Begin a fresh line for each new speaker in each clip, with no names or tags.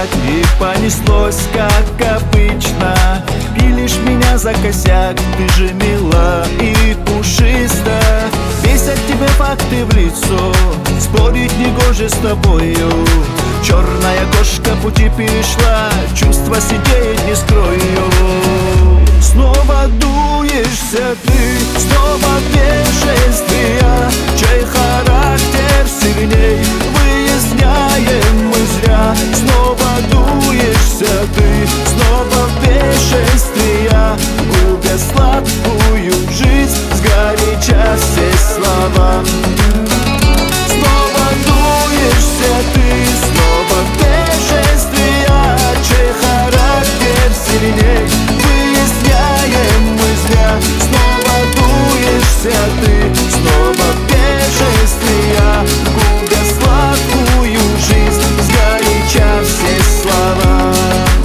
так и понеслось, как обычно. Пилишь меня за косяк, ты же мила и пушиста. Бесят тебе факты в лицо, спорить негоже с тобою. Черная кошка пути перешла, чувства сидеть не скрою. Снова дуешься ты, снова бешенствия. Чей характер сильней, выясняем мы зря. Снова дуешься ты, снова бешенствия, губя сладкую жизнь, сгоряча все слова. Снова дуешься ты, снова бешенствия. Чей характер сильней, выясняем мы зря. Снова дуешься ты, снова бешенствия, губя сладкую жизнь, сгоряча все слова.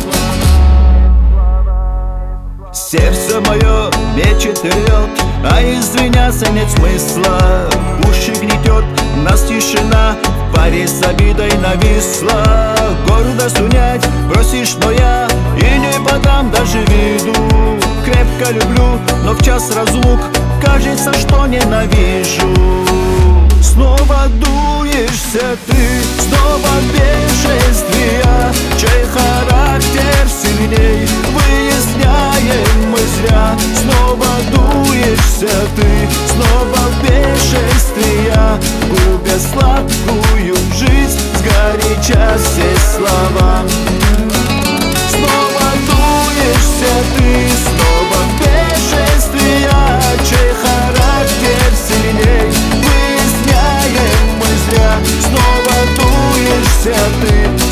Сердце мое мечет и рвет, а извиняться нет смысла. Уши гнетет, нас тишина, в паре с обидой нависла. Гордость унять просишь, но я и не подам даже виду. Крепко люблю, но в час разлук кажется, что ненавижу. Снова дуешься ты, снова бешенствия. Чей характер сильней, выясняем мы зря. Снова дуешься ты, снова бешенствия, губя сладкую жизнь, сгоряча все слова. Снова дуешься ты, снова бешенствия. Чей характер сильней, выясняем мы зря. Снова дуешься ты,